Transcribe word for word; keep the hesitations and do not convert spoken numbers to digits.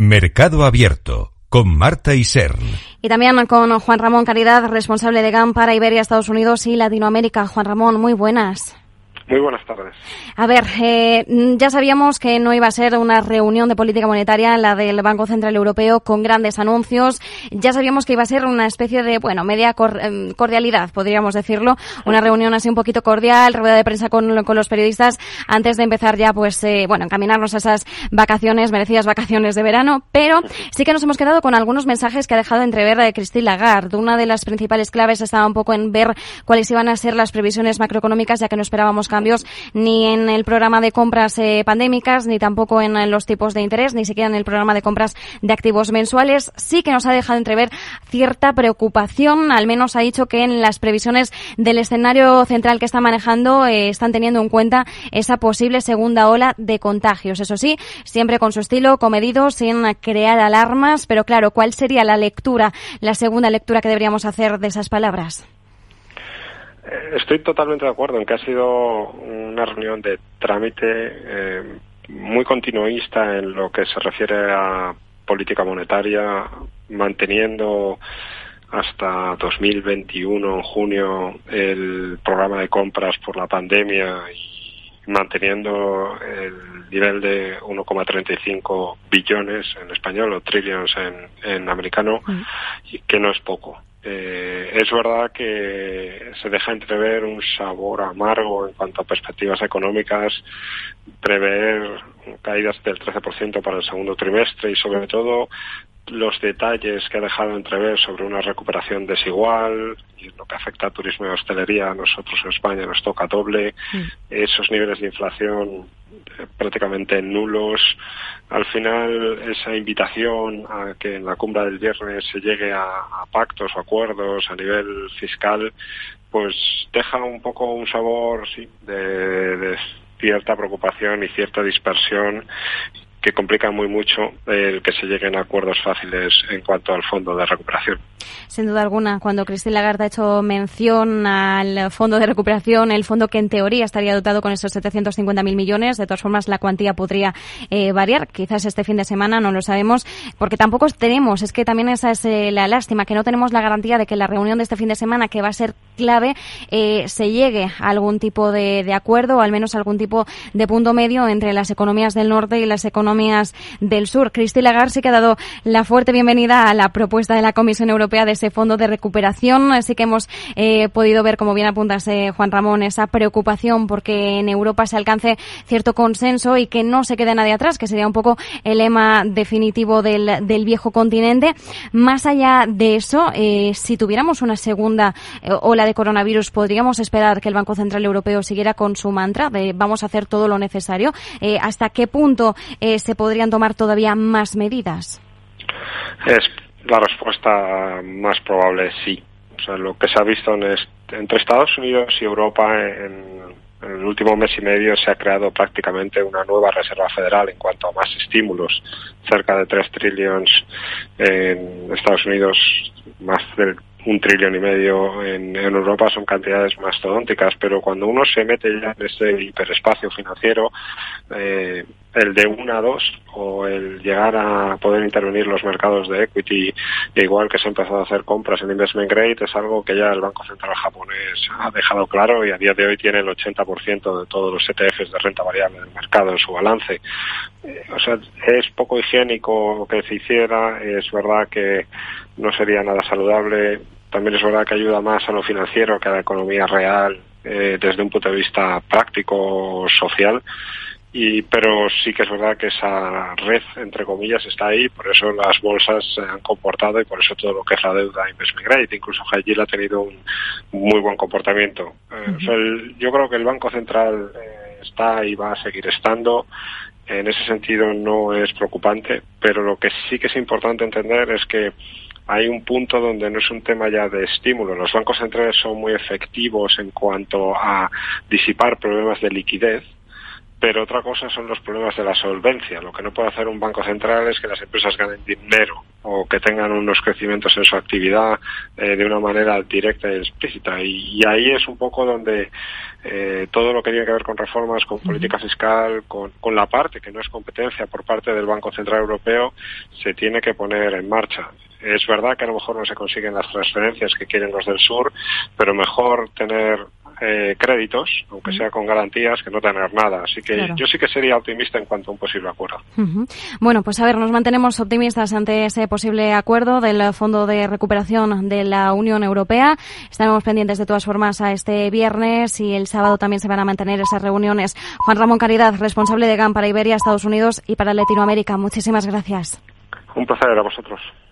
Mercado Abierto, con Marta Isern. Y también con Juan Ramón Caridad, responsable de G A M para Iberia, Estados Unidos y Latinoamérica. Juan Ramón, muy buenas. Muy buenas tardes. A ver, eh, ya sabíamos que no iba a ser una reunión de política monetaria, la del Banco Central Europeo, con grandes anuncios. Ya sabíamos que iba a ser una especie de, bueno, media cor- cordialidad, podríamos decirlo. Una reunión así un poquito cordial, rueda de prensa con, con los periodistas, antes de empezar ya, pues, eh, bueno, encaminarnos a esas vacaciones, merecidas vacaciones de verano. Pero sí que nos hemos quedado con algunos mensajes que ha dejado entrever eh, Christine Lagarde. Una de las principales claves estaba un poco en ver cuáles iban a ser las previsiones macroeconómicas, ya que no esperábamos cambios ni en el programa de compras eh, pandémicas, ni tampoco en, en los tipos de interés, ni siquiera en el programa de compras de activos mensuales. Sí que nos ha dejado entrever cierta preocupación, al menos ha dicho que en las previsiones del escenario central que está manejando eh, están teniendo en cuenta esa posible segunda ola de contagios. Eso sí, siempre con su estilo, comedido, sin crear alarmas, pero claro, ¿cuál sería la lectura, la segunda lectura que deberíamos hacer de esas palabras? Estoy totalmente de acuerdo en que ha sido una reunión de trámite eh, muy continuista en lo que se refiere a política monetaria, manteniendo hasta dos mil veintiuno, en junio, el programa de compras por la pandemia y manteniendo el nivel de uno coma treinta y cinco billones en español o trillions en, en americano, mm. que no es poco. Eh, es verdad que se deja entrever un sabor amargo en cuanto a perspectivas económicas, prever caídas del trece por ciento para el segundo trimestre y sobre todo los detalles que ha dejado entrever sobre una recuperación desigual y lo que afecta a turismo y hostelería. A nosotros en España nos toca doble, mm. esos niveles de inflación prácticamente nulos. Al final, esa invitación a que en la cumbre del viernes se llegue a, a pactos o acuerdos a nivel fiscal, pues deja un poco un sabor sí, de, de cierta preocupación y cierta dispersión que complica muy mucho el que se lleguen a acuerdos fáciles en cuanto al fondo de recuperación. Sin duda alguna, cuando Christine Lagarde ha hecho mención al fondo de recuperación, el fondo que en teoría estaría dotado con esos setecientos cincuenta mil millones, de todas formas la cuantía podría eh, variar, quizás este fin de semana, no lo sabemos, porque tampoco tenemos, es que también esa es eh, la lástima, que no tenemos la garantía de que la reunión de este fin de semana, que va a ser clave, eh, se llegue a algún tipo de, de acuerdo, o al menos algún tipo de punto medio entre las economías del norte y las economías del sur. Christine Lagarde sí que ha dado la fuerte bienvenida a la propuesta de la Comisión Europea de ese fondo de recuperación. Así que hemos eh, podido ver, como bien apuntas, eh, Juan Ramón, esa preocupación porque en Europa se alcance cierto consenso y que no se quede nadie atrás, que sería un poco el lema definitivo del, del viejo continente. Más allá de eso, eh, si tuviéramos una segunda eh, ola de coronavirus, ¿podríamos esperar que el Banco Central Europeo siguiera con su mantra de vamos a hacer todo lo necesario? Eh, ¿Hasta qué punto eh, se podrían tomar todavía más medidas? Es la respuesta más probable, sí. O sea, lo que se ha visto en est- entre Estados Unidos y Europa en, en el último mes y medio se ha creado prácticamente una nueva Reserva Federal en cuanto a más estímulos, cerca de tres trillones en Estados Unidos, más del un trillón y medio en, en Europa. Son cantidades mastodónticas, pero cuando uno se mete ya en ese hiperespacio financiero, eh, el de una a dos o el llegar a poder intervenir los mercados de equity, e igual que se ha empezado a hacer compras en investment grade, es algo que ya el Banco Central japonés ha dejado claro y a día de hoy tiene el ochenta por ciento de todos los E T Fs de renta variable del mercado en su balance. Eh, o sea, es poco higiénico lo que se hiciera, es verdad que no sería nada saludable. También es verdad que ayuda más a lo financiero que a la economía real eh, desde un punto de vista práctico, social, y pero sí que es verdad que esa red, entre comillas, está ahí, por eso las bolsas se han comportado y por eso todo lo que es la deuda investment grade, incluso High Yield ha tenido un muy buen comportamiento. Eh, uh-huh. o sea, el, yo creo que el Banco Central eh, está y va a seguir estando. En ese sentido no es preocupante, pero lo que sí que es importante entender es que hay un punto donde no es un tema ya de estímulo. Los bancos centrales son muy efectivos en cuanto a disipar problemas de liquidez, pero otra cosa son los problemas de la solvencia. Lo que no puede hacer un banco central es que las empresas ganen dinero o que tengan unos crecimientos en su actividad eh, de una manera directa y explícita. Y, y ahí es un poco donde eh, todo lo que tiene que ver con reformas, con política fiscal, con, con la parte que no es competencia por parte del Banco Central Europeo, se tiene que poner en marcha. Es verdad que a lo mejor no se consiguen las transferencias que quieren los del sur, pero mejor tener eh, créditos, aunque sea con garantías, que no tener nada. Así que claro, yo sí que sería optimista en cuanto a un posible acuerdo. Uh-huh. Bueno, pues a ver, nos mantenemos optimistas ante ese posible acuerdo del Fondo de Recuperación de la Unión Europea. Estaremos pendientes de todas formas a este viernes y el sábado también se van a mantener esas reuniones. Juan Ramón Caridad, responsable de GAM para Iberia, Estados Unidos y para Latinoamérica. Muchísimas gracias. Un placer a vosotros.